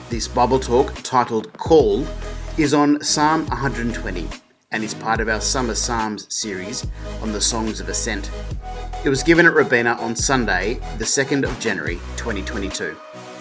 This Bible talk, titled Call, is on Psalm 120 and is part of our Summer Psalms series on the Songs of Ascent. It was given at Robina on Sunday, the 2nd of January 2022.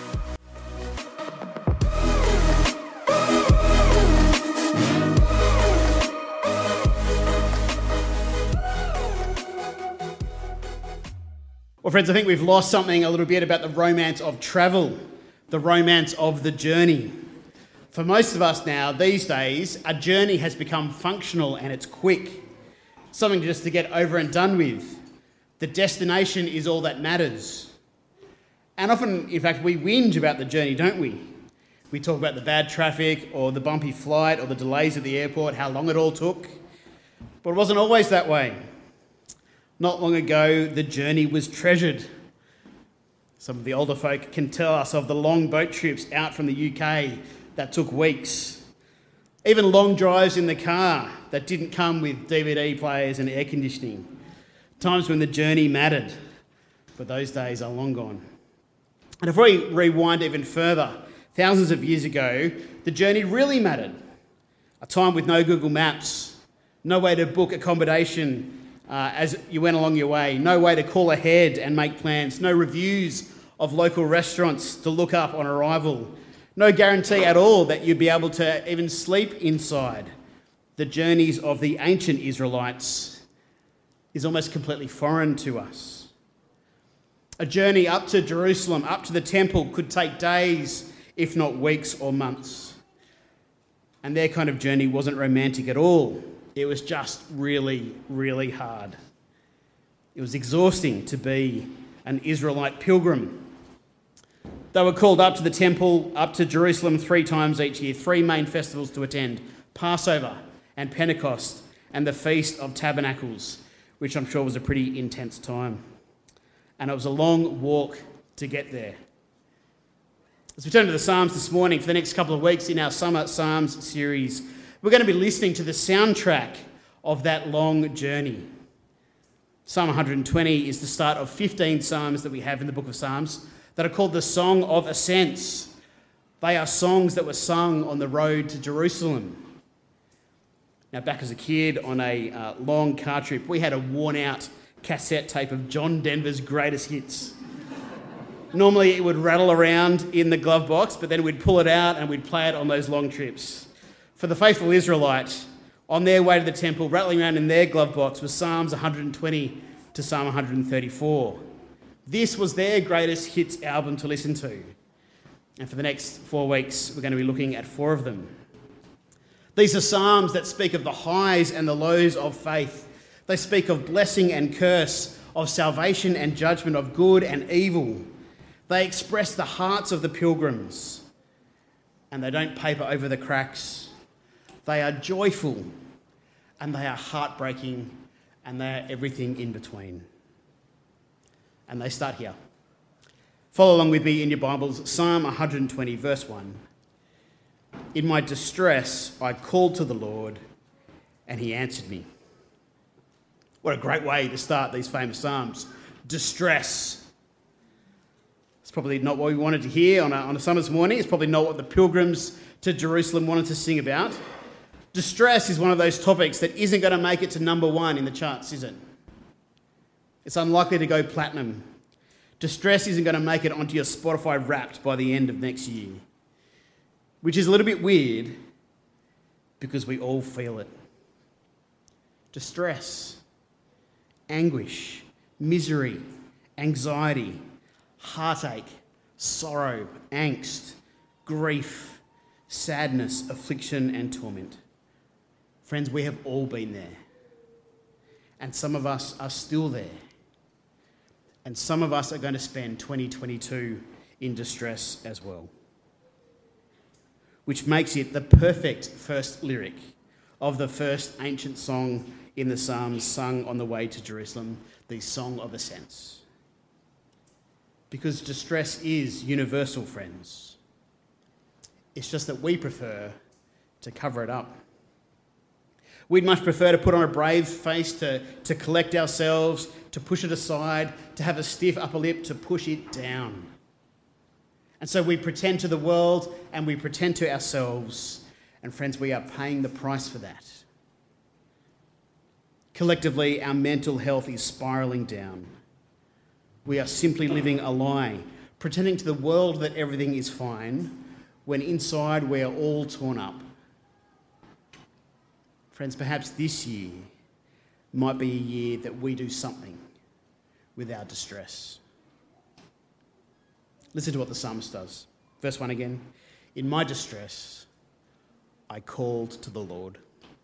Well, friends, I think we've lost something a little bit about the romance of travel, the romance of the journey. For most of us now, these days, a journey has become functional and it's quick. Something just to get over and done with. The destination is all that matters. And often, in fact, we whinge about the journey, don't we? We talk about the bad traffic or the bumpy flight or the delays at the airport, how long it all took. But it wasn't always that way. Not long ago, the journey was treasured. Some of the older folk can tell us of the long boat trips out from the UK that took weeks. Even long drives in the car that didn't come with DVD players and air conditioning. Times when the journey mattered, but those days are long gone. And if we rewind even further, thousands of years ago, the journey really mattered. A time with no Google Maps, no way to book accommodation as you went along your way, no way to call ahead and make plans, no reviews of local restaurants to look up on arrival, no guarantee at all that you'd be able to even sleep inside. The journeys of the ancient Israelites is almost completely foreign to us. A journey up to Jerusalem, up to the temple, could take days, if not weeks or months. And their kind of journey wasn't romantic at all. It was just really, really hard. It was exhausting to be an Israelite pilgrim. They were called up to the temple, up to Jerusalem 3 times each year, 3 main festivals to attend: Passover and Pentecost and the Feast of Tabernacles, which I'm sure was a pretty intense time. And it was a long walk to get there. As we turn to the Psalms this morning, for the next couple of weeks in our Summer Psalms series, we're going to be listening to the soundtrack of that long journey. Psalm 120 is the start of 15 psalms that we have in the book of Psalms that are called the Song of Ascents. They are songs that were sung on the road to Jerusalem. Now, back as a kid on a long car trip, we had a worn-out cassette tape of John Denver's greatest hits. Normally, it would rattle around in the glove box, but then we'd pull it out and we'd play it on those long trips. For the faithful Israelite, on their way to the temple, rattling around in their glove box was Psalms 120 to Psalm 134. This was their greatest hits album to listen to. And for the next 4 weeks, we're going to be looking at 4 of them. These are psalms that speak of the highs and the lows of faith. They speak of blessing and curse, of salvation and judgment, of good and evil. They express the hearts of the pilgrims, and they don't paper over the cracks. They are joyful, and they are heartbreaking, and they are everything in between. And they start here. Follow along with me in your Bibles, Psalm 120, verse 1. In my distress, I called to the Lord, and he answered me. What a great way to start these famous Psalms. Distress. It's probably not what we wanted to hear on a summer's morning. It's probably not what the pilgrims to Jerusalem wanted to sing about. Distress is one of those topics that isn't going to make it to number 1 in the charts, is it? It's unlikely to go platinum. Distress isn't going to make it onto your Spotify Wrapped by the end of next year. Which is a little bit weird because we all feel it. Distress, anguish, misery, anxiety, heartache, sorrow, angst, grief, sadness, affliction, and torment. Friends, we have all been there. And some of us are still there. And some of us are going to spend 2022 in distress as well. Which makes it the perfect first lyric of the first ancient song in the Psalms sung on the way to Jerusalem, the Song of Ascents. Because distress is universal, friends. It's just that we prefer to cover it up. We'd much prefer to put on a brave face, to collect ourselves, to push it aside, to have a stiff upper lip, to push it down. And so we pretend to the world and we pretend to ourselves. And friends, we are paying the price for that. Collectively, our mental health is spiralling down. We are simply living a lie, pretending to the world that everything is fine, when inside we are all torn up. Friends, perhaps this year might be a year that we do something with our distress. Listen to what the psalmist does. Verse 1 again. In my distress, I called to the Lord.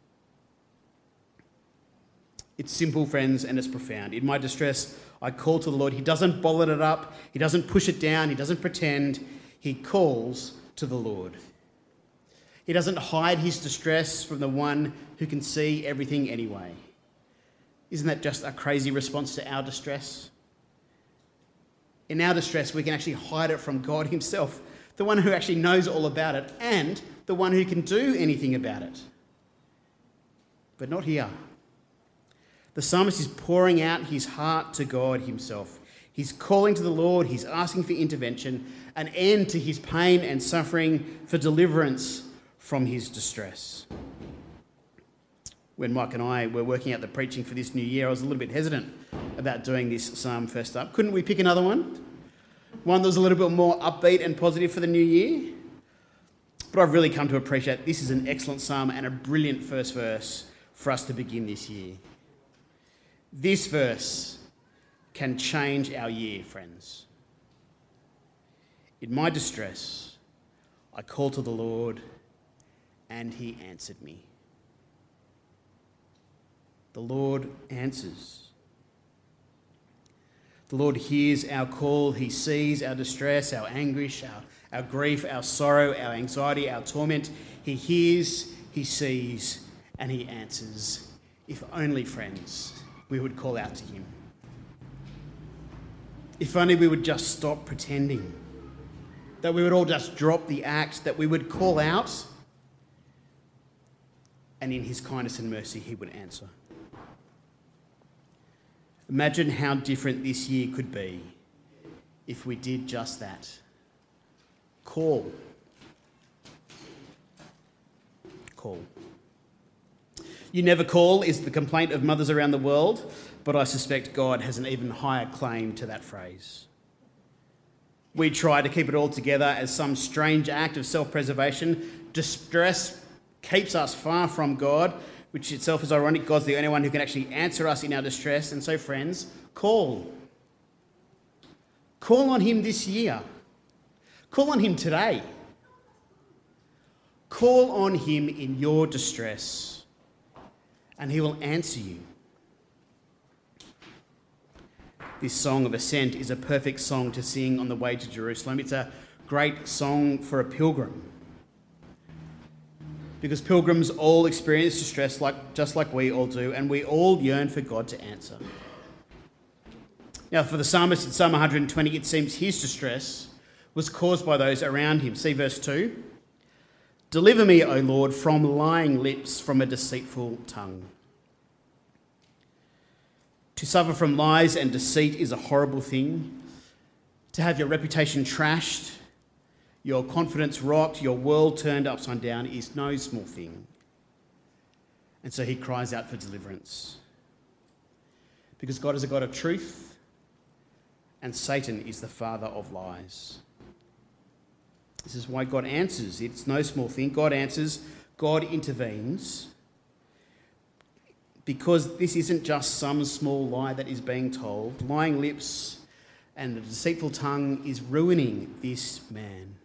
It's simple, friends, and it's profound. In my distress, I called to the Lord. He doesn't bottle it up. He doesn't push it down. He doesn't pretend. He calls to the Lord. He doesn't hide his distress from the one who can see everything anyway. Isn't that just a crazy response to our distress? In our distress, we can actually hide it from God himself, the one who actually knows all about it and the one who can do anything about it. But not here. The psalmist is pouring out his heart to God himself. He's calling to the Lord. He's asking for intervention, an end to his pain and suffering, for deliverance from his distress. When Mike and I were working out the preaching for this new year, I was a little bit hesitant about doing this psalm first up. Couldn't we pick another one? One that was a little bit more upbeat and positive for the new year? But I've really come to appreciate this is an excellent psalm and a brilliant first verse for us to begin this year. This verse can change our year, friends. In my distress, I called to the Lord, and he answered me. The Lord answers. The Lord hears our call. He sees our distress, our anguish, our grief, our sorrow, our anxiety, our torment. He hears, he sees, and he answers. If only, friends, we would call out to him. If only we would just stop pretending. That we would all just drop the act, that we would call out, and in his kindness and mercy, he would answer. Imagine how different this year could be if we did just that. Call. Call. You never call is the complaint of mothers around the world, but I suspect God has an even higher claim to that phrase. We try to keep it all together as some strange act of self-preservation. Distress keeps us far from God, which itself is ironic. God's the only one who can actually answer us in our distress. And so, friends, call. Call on him this year. Call on him today. Call on him in your distress, and he will answer you. This song of ascent is a perfect song to sing on the way to Jerusalem. It's a great song for a pilgrim, because pilgrims all experience distress just like we all do, and we all yearn for God to answer. Now, for the psalmist in Psalm 120, it seems his distress was caused by those around him. See verse 2. Deliver me, O Lord, from lying lips, from a deceitful tongue. To suffer from lies and deceit is a horrible thing. To have your reputation trashed, your confidence rocked, your world turned upside down is no small thing. And so he cries out for deliverance. Because God is a God of truth, and Satan is the father of lies. This is why God answers. It's no small thing. God answers. God intervenes. Because this isn't just some small lie that is being told. Lying lips and the deceitful tongue is ruining this man.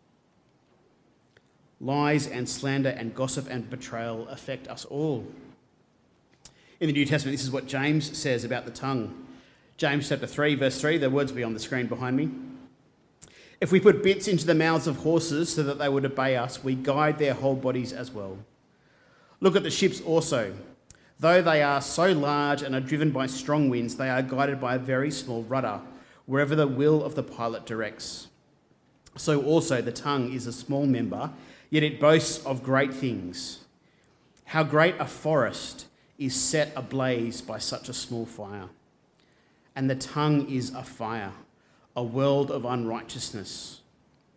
Lies and slander and gossip and betrayal affect us all. In the New Testament, this is what James says about the tongue. James chapter 3, verse 3, the words will be on the screen behind me. If we put bits into the mouths of horses so that they would obey us, we guide their whole bodies as well. Look at the ships also. Though they are so large and are driven by strong winds, they are guided by a very small rudder, wherever the will of the pilot directs. So also the tongue is a small member, yet it boasts of great things. How great a forest is set ablaze by such a small fire. And the tongue is a fire, a world of unrighteousness.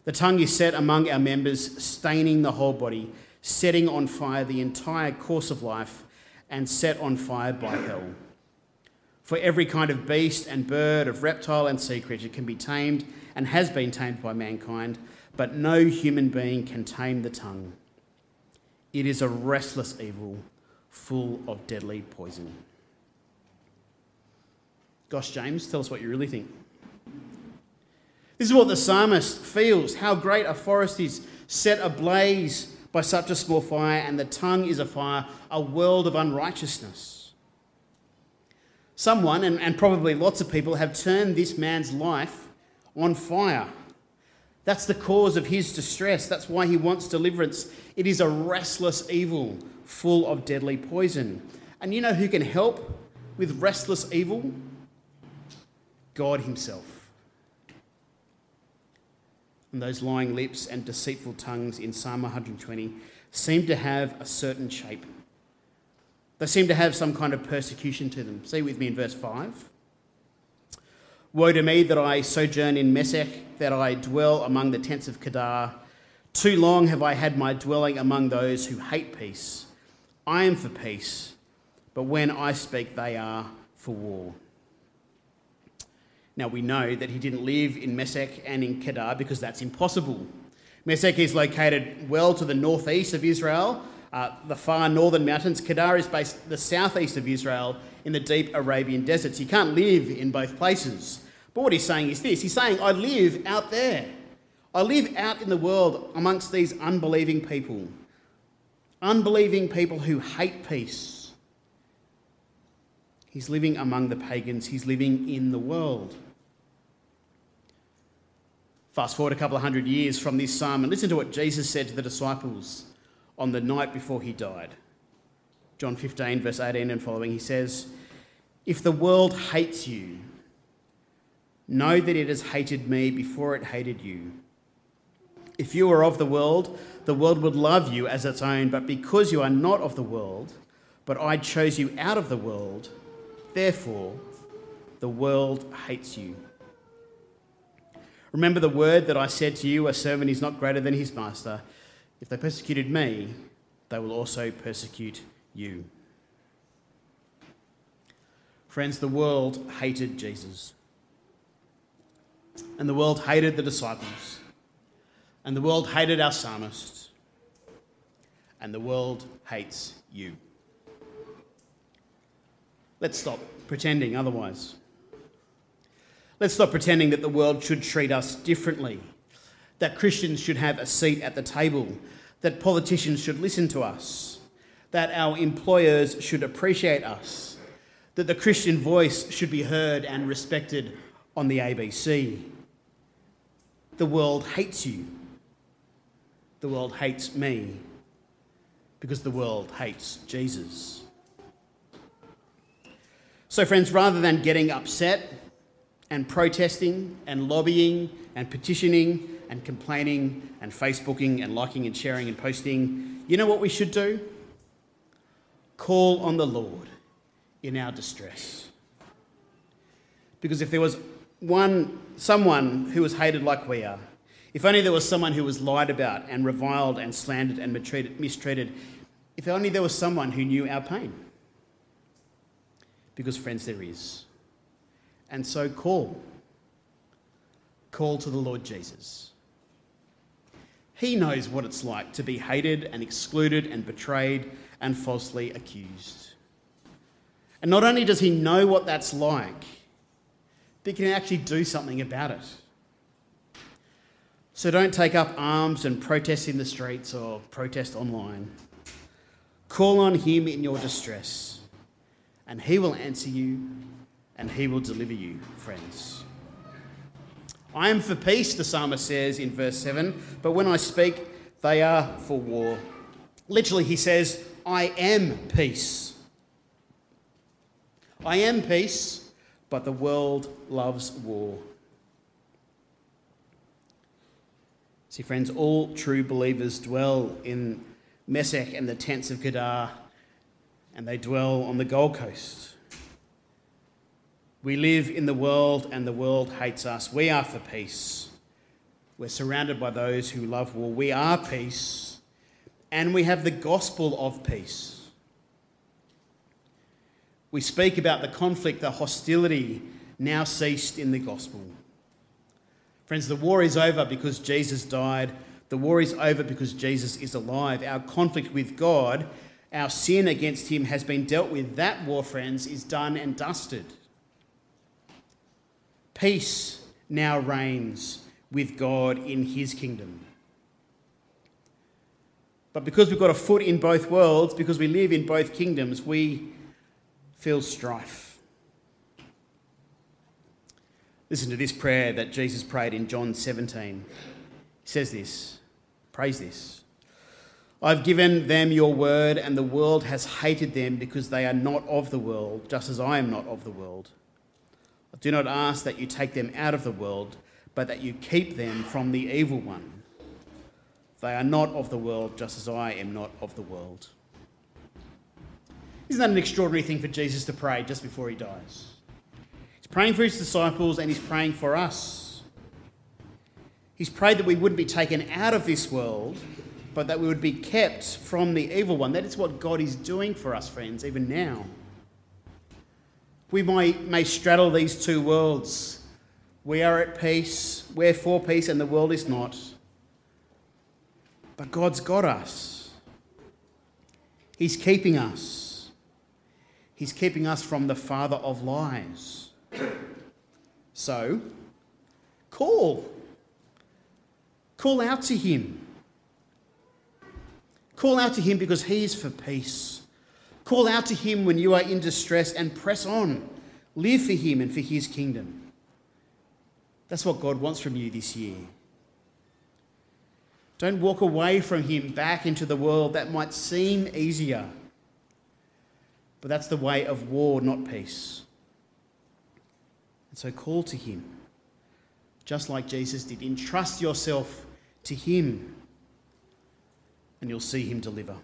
The tongue is set among our members, staining the whole body, setting on fire the entire course of life, and set on fire by hell. For every kind of beast and bird, of reptile and sea creature can be tamed and has been tamed by mankind, but no human being can tame the tongue. It is a restless evil, full of deadly poison. Gosh, James, tell us what you really think. This is what the psalmist feels, how great a forest is set ablaze by such a small fire, and the tongue is a fire, a world of unrighteousness. Someone, and probably lots of people, have turned this man's life on fire. That's the cause of his distress. That's why he wants deliverance. It is a restless evil, full of deadly poison. And you know who can help with restless evil? God himself. And those lying lips and deceitful tongues in Psalm 120 seem to have a certain shape. They seem to have some kind of persecution to them. See with me in verse 5. Woe to me that I sojourn in Meshech, that I dwell among the tents of Kedar. Too long have I had my dwelling among those who hate peace. I am for peace, but when I speak, they are for war. Now we know that he didn't live in Meshech and in Kedar because that's impossible. Meshech is located well to the northeast of Israel, the far northern mountains. Kedar is based the southeast of Israel in the deep Arabian deserts. You can't live in both places. But what he's saying is this. He's saying, I live out there. I live out in the world amongst these unbelieving people. Unbelieving people who hate peace. He's living among the pagans. He's living in the world. Fast forward a couple of hundred years from this psalm and listen to what Jesus said to the disciples on the night before he died. John 15, verse 18 and following, he says, if the world hates you, know that it has hated me before it hated you. If you were of the world would love you as its own, but because you are not of the world, but I chose you out of the world, therefore the world hates you. Remember the word that I said to you, a servant is not greater than his master. If they persecuted me, they will also persecute you. Friends, the world hated Jesus. And the world hated the disciples. And the world hated our psalmist. And the world hates you. Let's stop pretending otherwise. Let's stop pretending that the world should treat us differently, that Christians should have a seat at the table, that politicians should listen to us, that our employers should appreciate us, that the Christian voice should be heard and respected on the ABC. The world hates you. The world hates me because the world hates Jesus. So friends, rather than getting upset and protesting and lobbying and petitioning and complaining and Facebooking and liking and sharing and posting, you know what we should do? Call on the Lord in our distress. Because if there was someone who was hated like we are, if only there was someone who was lied about and reviled and slandered and mistreated, if only there was someone who knew our pain. Because friends, there is. And so call to the Lord Jesus. He knows what it's like to be hated and excluded and betrayed and falsely accused. And not only does he know what that's like, but he can actually do something about it. So don't take up arms and protest in the streets or protest online. Call on him in your distress, and he will answer you and he will deliver you, friends. I am for peace, the psalmist says in verse 7, but when I speak, they are for war. Literally, he says, I am peace. I am peace, but the world loves war. See, friends, all true believers dwell in Meshech and the tents of Kedar, and they dwell on the Gold Coast. We live in the world and the world hates us. We are for peace, We're surrounded by those who love war. We are peace, and we have the gospel of peace. We speak about the conflict, the hostility now ceased in the gospel. Friends, the war is over because Jesus died. The war is over because Jesus is alive. Our conflict with God, our sin against him has been dealt with. That war, friends, is done and dusted. Peace now reigns with God in his kingdom. But because we've got a foot in both worlds, because we live in both kingdoms, we feel strife. Listen to this prayer that Jesus prayed in John 17. He says this, prays this. I've given them your word, and the world has hated them because they are not of the world, just as I am not of the world. I do not ask that you take them out of the world, but that you keep them from the evil one. They are not of the world, just as I am not of the world. Isn't that an extraordinary thing for Jesus to pray just before he dies? He's praying for his disciples and he's praying for us. He's prayed that we wouldn't be taken out of this world, but that we would be kept from the evil one. That is what God is doing for us, friends, even now. We may straddle these two worlds. We are at peace, we're for peace, and the world is not. But God's got us. He's keeping us. He's keeping us from the father of lies. So, call out to him. Call out to him because he is for peace. Call out to him when you are in distress and press on. Live for him and for his kingdom. That's what God wants from you this year. Don't walk away from him back into the world. That might seem easier, but that's the way of war, not peace. And so call to him, just like Jesus did. Entrust yourself to him, and you'll see him deliver.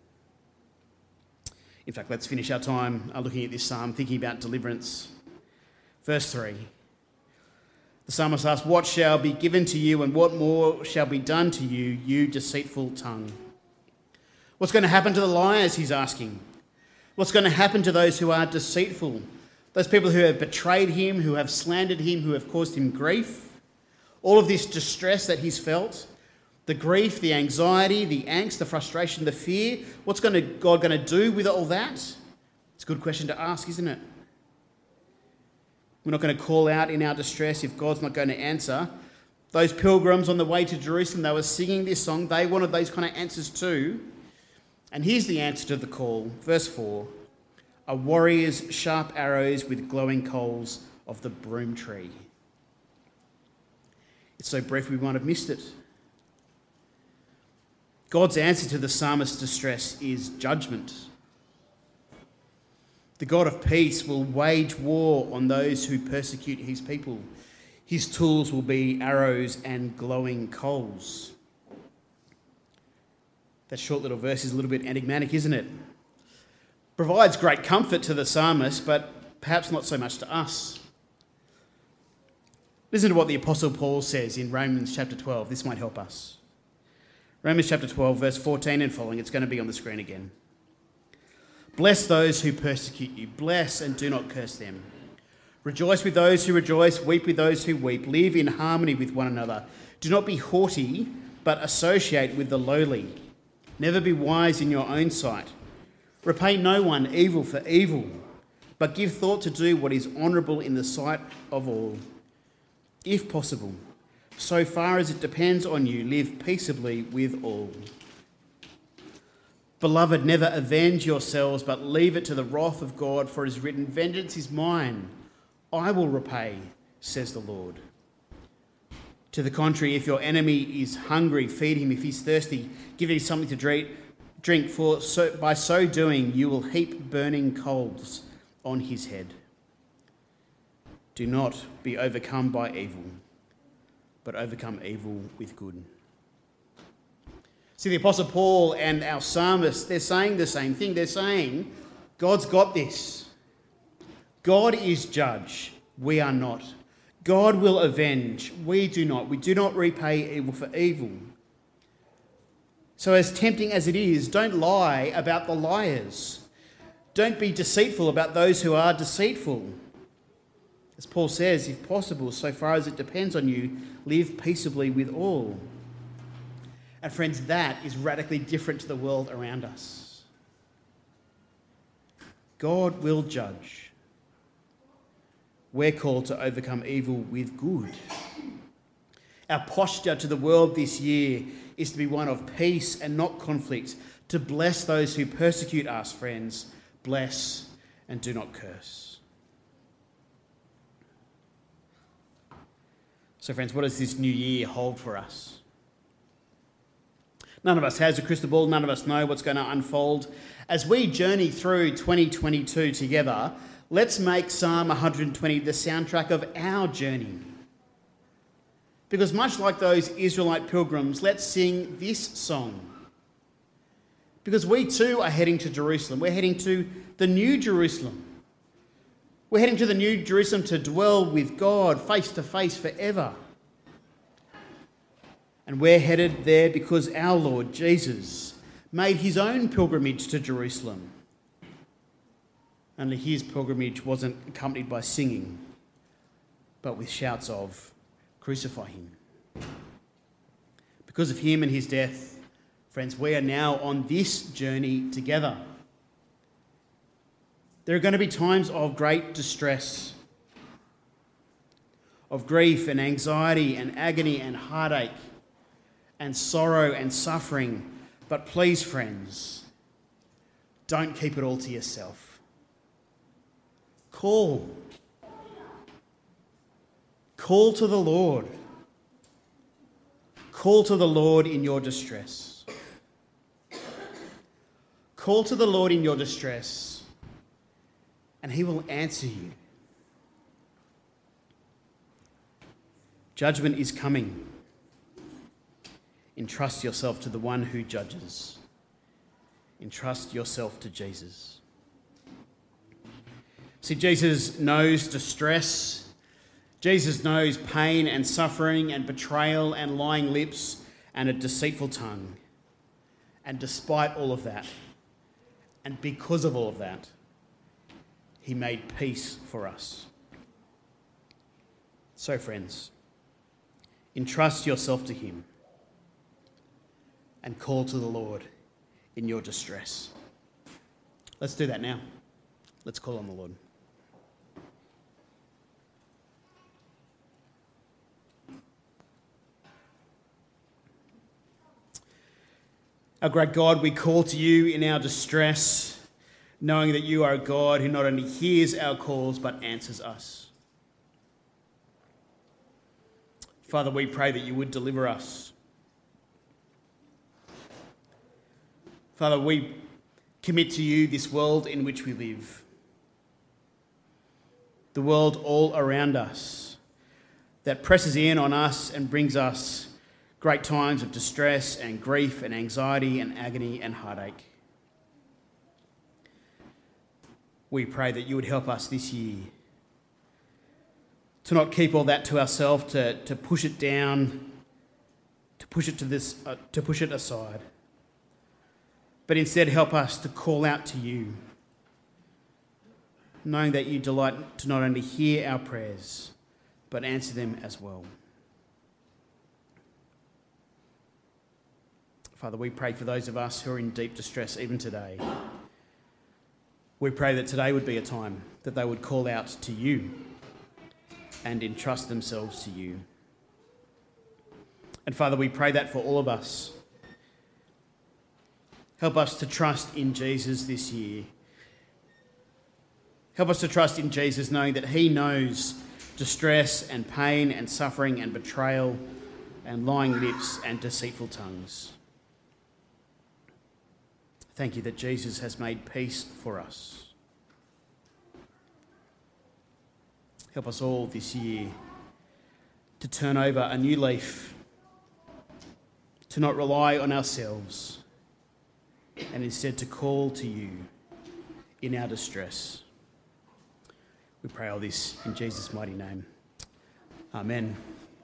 In fact, let's finish our time looking at this psalm, thinking about deliverance. Verse 3. The psalmist asks, what shall be given to you and what more shall be done to you, you deceitful tongue? What's going to happen to the liars, he's asking. What's going to happen to those who are deceitful? Those people who have betrayed him, who have slandered him, who have caused him grief. All of this distress that he's felt, the grief, the anxiety, the angst, the frustration, the fear. What's God going to do with all that? It's a good question to ask, isn't it? We're not going to call out in our distress if God's not going to answer. Those pilgrims on the way to Jerusalem, they were singing this song. They wanted those kind of answers too. And here's the answer to the call. Verse 4. A warrior's sharp arrows with glowing coals of the broom tree. It's so brief we might have missed it. God's answer to the psalmist's distress is judgment. The God of peace will wage war on those who persecute his people. His tools will be arrows and glowing coals. That short little verse is a little bit enigmatic, isn't it? Provides great comfort to the psalmist, but perhaps not so much to us. Listen to what the Apostle Paul says in Romans chapter 12. This might help us. Romans chapter 12, verse 14 and following. It's going to be on the screen again. Bless those who persecute you. Bless and do not curse them. Rejoice with those who rejoice. Weep with those who weep. Live in harmony with one another. Do not be haughty, but associate with the lowly. Never be wise in your own sight. Repay no one evil for evil, but give thought to do what is honourable in the sight of all. If possible, so far as it depends on you, live peaceably with all. Beloved, never avenge yourselves, but leave it to the wrath of God, for it is written, vengeance is mine, I will repay, says the Lord. To the contrary, if your enemy is hungry, feed him. If he's thirsty, give him something to drink, for by so doing you will heap burning coals on his head. Do not be overcome by evil, but overcome evil with good. See, the Apostle Paul and our psalmist, they're saying the same thing. They're saying, God's got this. God is judge. We are not. God will avenge. We do not. We do not repay evil for evil. So as tempting as it is, don't lie about the liars. Don't be deceitful about those who are deceitful. As Paul says, if possible, so far as it depends on you, live peaceably with all. And friends, that is radically different to the world around us. God will judge. We're called to overcome evil with good. Our posture to the world this year is to be one of peace and not conflict, to bless those who persecute us, friends. Bless and do not curse. So, friends, what does this new year hold for us? None of us has a crystal ball. None of us know what's going to unfold. As we journey through 2022 together, let's make Psalm 120 the soundtrack of our journey. Because much like those Israelite pilgrims, let's sing this song. Because we too are heading to Jerusalem. We're heading to the New Jerusalem. We're heading to the New Jerusalem to dwell with God face to face forever. And we're headed there because our Lord Jesus made his own pilgrimage to Jerusalem. Only his pilgrimage wasn't accompanied by singing, but with shouts of, "Crucify him." Because of him and his death, friends, we are now on this journey together. There are going to be times of great distress, of grief and anxiety and agony and heartache and sorrow and suffering. But please, friends, don't keep it all to yourself. Call to the Lord. Call to the Lord in your distress. Call to the Lord in your distress, and he will answer you. Judgment is coming. Entrust yourself to the one who judges. Entrust yourself to Jesus. See, Jesus knows distress. Jesus knows pain and suffering and betrayal and lying lips and a deceitful tongue. And despite all of that, and because of all of that, he made peace for us. So, friends, entrust yourself to him and call to the Lord in your distress. Let's do that now. Let's call on the Lord. Our great God, we call to you in our distress, knowing that you are a God who not only hears our calls but answers us. Father, we pray that you would deliver us. Father, we commit to you this world in which we live, the world all around us that presses in on us and brings us great times of distress and grief and anxiety and agony and heartache. We pray that you would help us this year to not keep all that to ourselves, to push it down, to push it aside, but instead help us to call out to you, knowing that you delight to not only hear our prayers, but answer them as well. Father, we pray for those of us who are in deep distress even today. We pray that today would be a time that they would call out to you and entrust themselves to you. And Father, we pray that for all of us. Help us to trust in Jesus this year. Help us to trust in Jesus, knowing that he knows distress and pain and suffering and betrayal and lying lips and deceitful tongues. Thank you that Jesus has made peace for us. Help us all this year to turn over a new leaf, to not rely on ourselves, and instead to call to you in our distress. We pray all this in Jesus' mighty name. Amen.